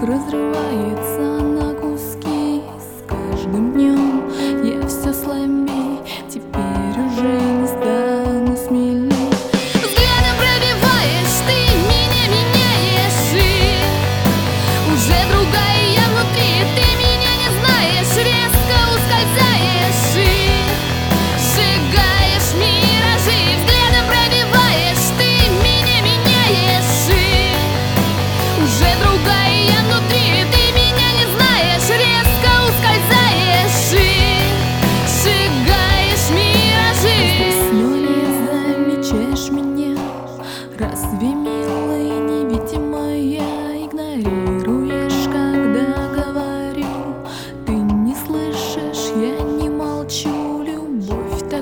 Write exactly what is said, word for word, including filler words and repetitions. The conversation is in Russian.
как разрывается на куски. С каждым днем я все слабей, теперь уже не стану смелей. Взглядом пробиваешь, ты меня меняешь, и уже другая я внутри. Ты меня не знаешь, резко ускользаешь и сжигаешь миражи. Взглядом пробиваешь, ты меня меняешь, и уже другая я внутри. Ты меня не знаешь, резко ускользаешь и сжигаешь миражи. Весной не замечаешь меня.